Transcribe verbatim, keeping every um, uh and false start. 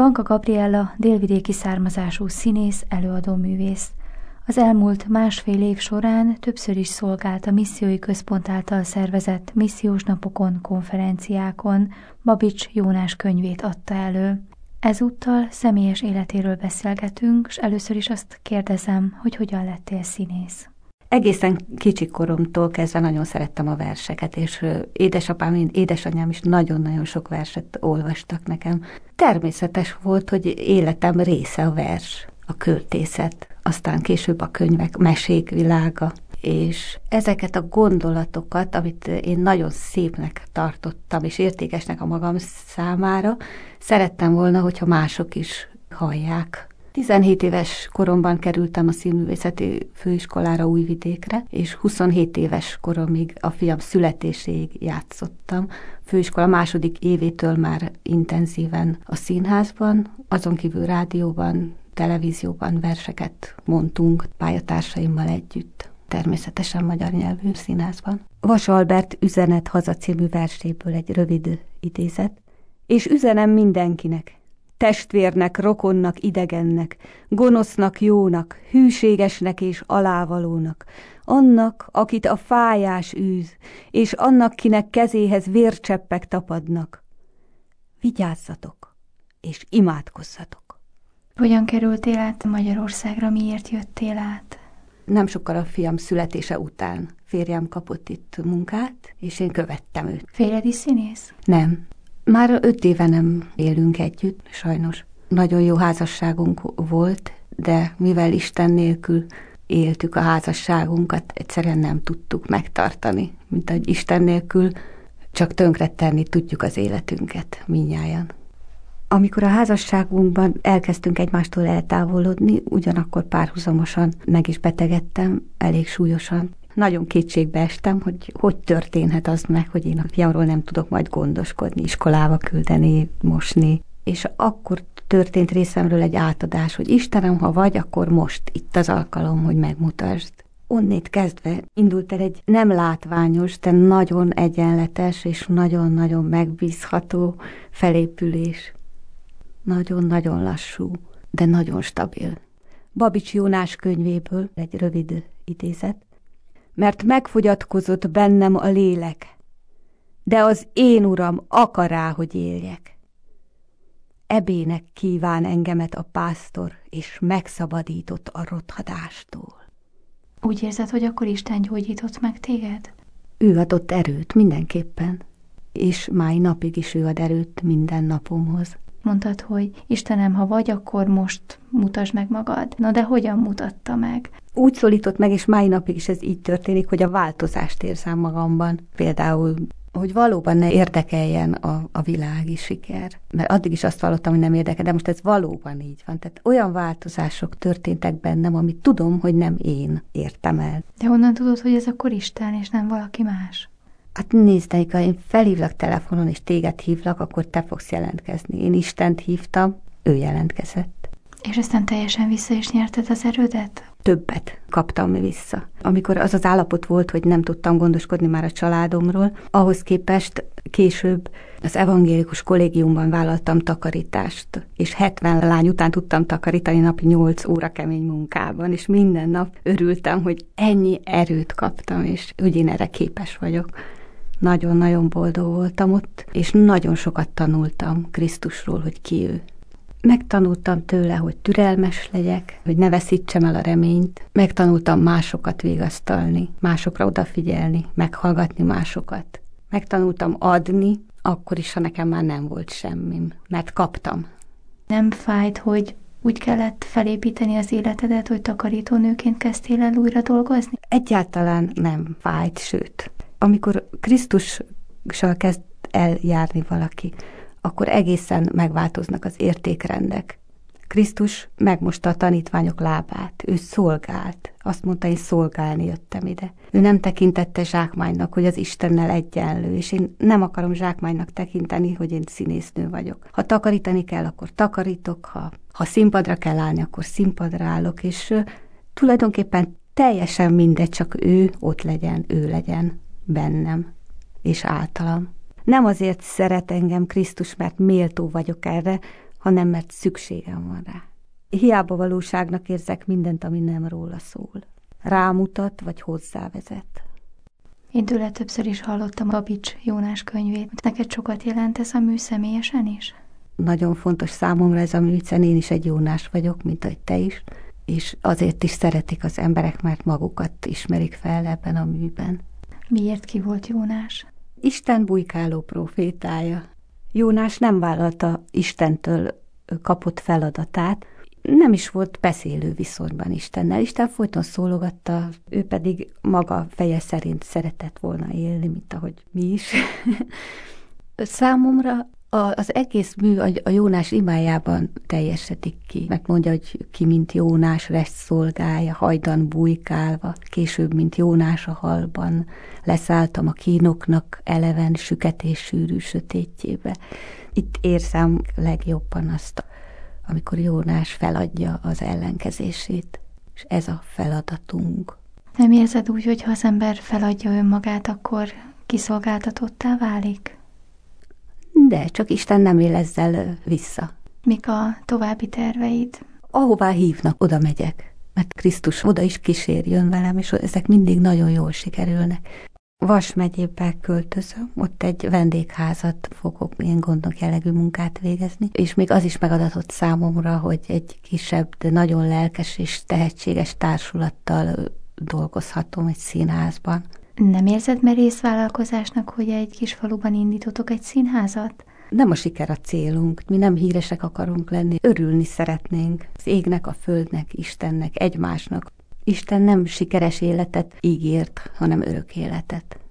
Vanka Gabriella délvidéki származású színész, előadóművész. Az elmúlt másfél év során többször is szolgált a Missziói Központ által szervezett missziós napokon, konferenciákon, Babics Jónás könyvét adta elő. Ezúttal személyes életéről beszélgetünk, és először is azt kérdezem, hogy hogyan lettél színész. Egészen kicsi koromtól kezdve nagyon szerettem a verseket, és édesapám, édesanyám is nagyon-nagyon sok verset olvastak nekem. Természetes volt, hogy életem része a vers, a költészet, aztán később a könyvek, mesék világa. És ezeket a gondolatokat, amit én nagyon szépnek tartottam, és értékesnek a magam számára, szerettem volna, hogyha mások is hallják. tizenhét éves koromban kerültem a Színművészeti Főiskolára Újvidékre, és huszonhét éves koromig a fiam születéséig játszottam. Főiskola második évétől már intenzíven a színházban, azon kívül rádióban, televízióban verseket mondtunk pályatársaimmal együtt. Természetesen magyar nyelvű színházban. Vas Albert Üzenet haza című verséből egy rövid idézet. És üzenem mindenkinek, testvérnek, rokonnak, idegennek, gonosznak, jónak, hűségesnek és alávalónak, annak, akit a fájás űz, és annak, kinek kezéhez vércseppek tapadnak. Vigyázzatok, és imádkozzatok. Hogyan kerültél át Magyarországra, miért jöttél át? Nem sokkal a fiam születése után férjem kapott itt munkát, és én követtem őt. Férjed is színész? Nem. Már öt éve nem élünk együtt, sajnos. Nagyon jó házasságunk volt, de mivel Isten nélkül éltük a házasságunkat, egyszerűen nem tudtuk megtartani. Mint ahogy Isten nélkül csak tönkretenni tudjuk az életünket mindnyájan. Amikor a házasságunkban elkezdtünk egymástól eltávolodni, ugyanakkor párhuzamosan meg is betegedtem, elég súlyosan. Nagyon kétségbe estem, hogy hogy történhet az meg, hogy én a fiamról nem tudok majd gondoskodni, iskolába küldeni, mosni. És akkor történt részemről egy átadás, hogy Istenem, ha vagy, akkor most itt az alkalom, hogy megmutasd. Onnét kezdve indult el egy nem látványos, de nagyon egyenletes és nagyon-nagyon megbízható felépülés. Nagyon-nagyon lassú, de nagyon stabil. Babics Jónás könyvéből egy rövid idézet. Mert megfogyatkozott bennem a lélek, de az én uram akar rá, hogy éljek. Ebének kíván engemet a pásztor, és megszabadított a rothadástól. Úgy érzed, hogy akkor Isten gyógyított meg téged? Ő adott erőt mindenképpen, és mai napig is ő ad erőt minden napomhoz. Mondtad, hogy Istenem, ha vagy, akkor most mutasd meg magad. Na de hogyan mutatta meg? Úgy szólított meg, és mai napig is ez így történik, hogy a változást érzem magamban. Például, hogy valóban ne érdekeljen a, a világi siker. Mert addig is azt vallottam, hogy nem érdekel, de most ez valóban így van. Tehát olyan változások történtek bennem, amit tudom, hogy nem én értem el. De honnan tudod, hogy ez akkor Isten, és nem valaki más? Hát nézd, amikor én felhívlak telefonon, és téged hívlak, akkor te fogsz jelentkezni. Én Istent hívtam, ő jelentkezett. És aztán teljesen vissza is nyerted az erődet? Többet kaptam vissza. Amikor az az állapot volt, hogy nem tudtam gondoskodni már a családomról, ahhoz képest később az evangélikus kollégiumban vállaltam takarítást, és hetven lány után tudtam takarítani napi nyolc óra kemény munkában, és minden nap örültem, hogy ennyi erőt kaptam, és hogy én erre képes vagyok. Nagyon-nagyon boldog voltam ott, és nagyon sokat tanultam Krisztusról, hogy ki ő. Megtanultam tőle, hogy türelmes legyek, hogy ne veszítsem el a reményt. Megtanultam másokat vigasztalni, másokra odafigyelni, meghallgatni másokat. Megtanultam adni, akkor is, ha nekem már nem volt semmim, mert kaptam. Nem fájt, hogy úgy kellett felépíteni az életedet, hogy takarítónőként kezdtél el újra dolgozni? Egyáltalán nem fájt, sőt. Amikor Krisztussal kezd eljárni valaki, akkor egészen megváltoznak az értékrendek. Krisztus megmosta a tanítványok lábát, ő szolgált. Azt mondta, én szolgálni jöttem ide. Ő nem tekintette zsákmánynak, hogy az Istennel egyenlő, és én nem akarom zsákmánynak tekinteni, hogy én színésznő vagyok. Ha takarítani kell, akkor takarítok, ha, ha színpadra kell állni, akkor színpadra állok, és uh, tulajdonképpen teljesen mindegy, csak ő ott legyen, ő legyen bennem és általam. Nem azért szeret engem Krisztus, mert méltó vagyok erre, hanem mert szükségem van rá. Hiába valóságnak érzek mindent, ami nem róla szól. Rámutat, vagy hozzávezet. Én tőle többször is hallottam Babics Jónás könyvét. Neked sokat jelent ez a mű személyesen is? Nagyon fontos számomra ez a mű, hiszen én is egy Jónás vagyok, mint ahogy te is, és azért is szeretik az emberek, mert magukat ismerik fel ebben a műben. Miért ki volt Jónás? Isten bujkáló profétája. Jónás nem vállalta Istentől kapott feladatát, nem is volt beszélő viszonyban Istennel. Isten folyton szólogatta, ő pedig maga feje szerint szeretett volna élni, mint ahogy mi is. Számomra az egész mű a Jónás imájában teljesedik ki. Mert mondja, hogy ki, mint Jónás, rest szolgálja, hajdan bujkálva, később, mint Jónás a halban, leszálltam a kínoknak eleven süketés sűrű sötétjébe. Itt érzem legjobban azt, amikor Jónás feladja az ellenkezését, és ez a feladatunk. Nem érzed úgy, hogy ha az ember feladja önmagát, akkor kiszolgáltatottá válik? De csak Isten nem él ezzel vissza. Mik a további terveid? Ahová hívnak, oda megyek, mert Krisztus oda is kísérjön velem, és ezek mindig nagyon jól sikerülnek. Vas megyébe költözöm, ott egy vendégházat fogok ilyen gondok jellegű munkát végezni, és még az is megadatott számomra, hogy egy kisebb, de nagyon lelkes és tehetséges társulattal dolgozhatom egy színházban. Nem érzed merész vállalkozásnak, hogy egy kis faluban indítotok egy színházat? Nem a siker a célunk, mi nem híresek akarunk lenni, örülni szeretnénk az égnek, a földnek, Istennek, egymásnak. Isten nem sikeres életet ígért, hanem örök életet.